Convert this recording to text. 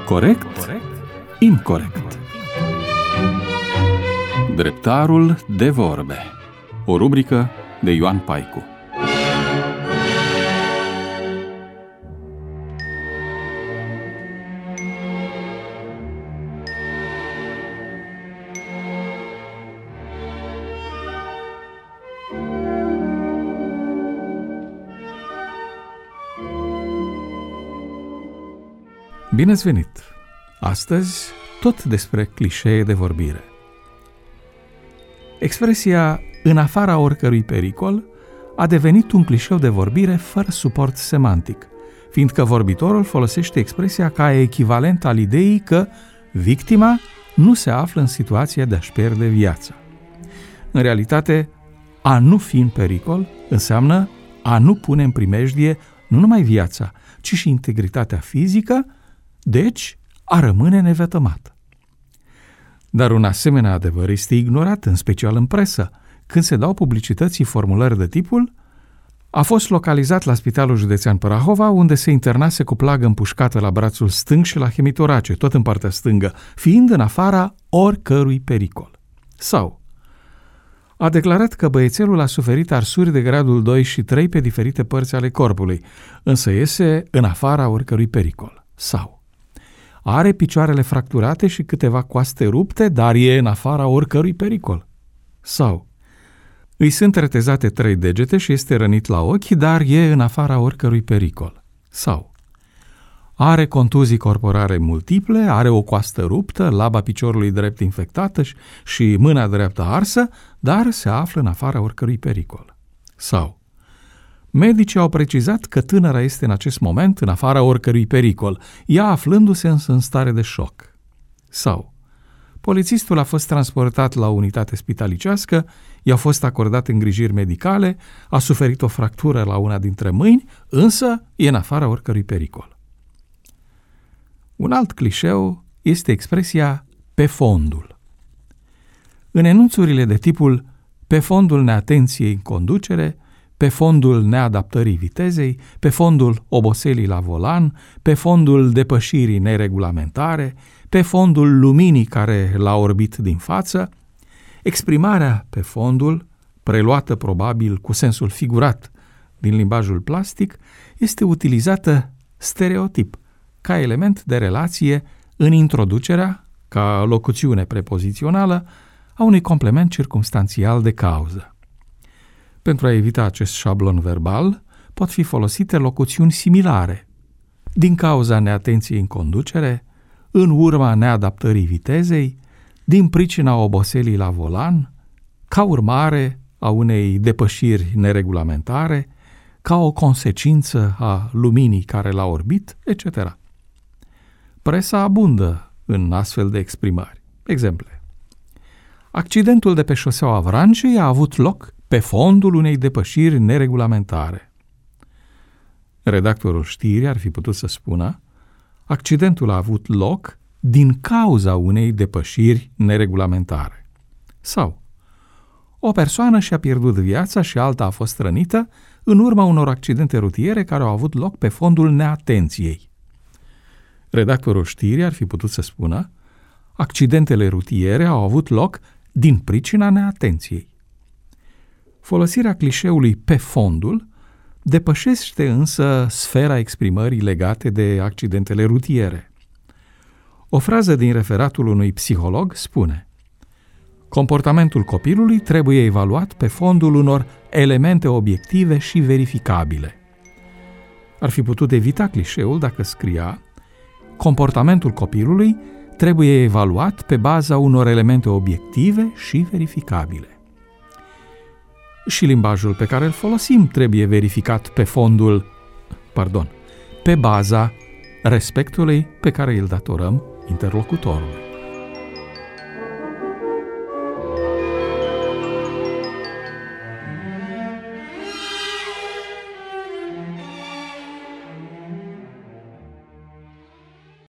Corect? Incorect. Dreptarul de vorbe. O rubrică de Ioan Paicu. Bine ați venit! Astăzi, tot despre clișee de vorbire. Expresia "în afara oricărui pericol" a devenit un clișeu de vorbire fără suport semantic, fiindcă vorbitorul folosește expresia ca echivalent al ideii că victima nu se află în situația de a-și pierde viața. În realitate, a nu fi în pericol înseamnă a nu pune în primejdie nu numai viața, ci și integritatea fizică, deci a rămâne nevătămat. Dar un asemenea adevăr este ignorat, în special în presă, când se dau publicității formulări de tipul: a fost localizat la Spitalul Județean Prahova, unde se internase cu plagă împușcată la brațul stâng și la hemitorace, tot în partea stângă, fiind în afara oricărui pericol. Sau: a declarat că băiețelul a suferit arsuri de gradul 2 și 3 pe diferite părți ale corpului, însă iese în afara oricărui pericol. Sau: are picioarele fracturate și câteva coaste rupte, dar e în afara oricărui pericol. Sau: îi sunt retezate 3 degete și este rănit la ochi, dar e în afara oricărui pericol. Sau: are contuzii corporale multiple, are o coastă ruptă, laba piciorului drept infectată și mâna dreaptă arsă, dar se află în afara oricărui pericol. Sau: medicii au precizat că tânăra este în acest moment în afara oricărui pericol, ea aflându-se însă în stare de șoc. Sau: polițistul a fost transportat la o unitate spitalicească, i-au fost acordate îngrijiri medicale, a suferit o fractură la una dintre mâini, însă e în afara oricărui pericol. Un alt clișeu este expresia "pe fondul". În enunțurile de tipul "pe fondul neatenției în conducere", "pe fondul neadaptării vitezei", "pe fondul oboselii la volan", "pe fondul depășirii neregulamentare", "pe fondul luminii care l-a orbit din față", exprimarea "pe fondul", preluată probabil cu sensul figurat din limbajul plastic, este utilizată stereotip, ca element de relație în introducerea, ca locuțiune prepozițională, a unui complement circumstanțial de cauză. Pentru a evita acest șablon verbal, pot fi folosite locuțiuni similare: din cauza neatenției în conducere, în urma neadaptării vitezei, din pricina oboselii la volan, ca urmare a unei depășiri neregulamentare, ca o consecință a luminii care l-a orbit, etc. Presa abundă în astfel de exprimări. Exemple: accidentul de pe șoseaua Vrancei a avut loc pe fondul unei depășiri neregulamentare. Redactorul știrii ar fi putut să spună: accidentul a avut loc din cauza unei depășiri neregulamentare. Sau: o persoană și-a pierdut viața și alta a fost rănită în urma unor accidente rutiere care au avut loc pe fondul neatenției. Redactorul știrii ar fi putut să spună: accidentele rutiere au avut loc din pricina neatenției. Folosirea clișeului "pe fondul" depășește însă sfera exprimării legate de accidentele rutiere. O frază din referatul unui psiholog spune: comportamentul copilului trebuie evaluat pe fondul unor elemente obiective și verificabile. Ar fi putut evita clișeul dacă scria: comportamentul copilului trebuie evaluat pe baza unor elemente obiective și verificabile. Și limbajul pe care îl folosim trebuie verificat pe baza respectului pe care îl datorăm interlocutorului.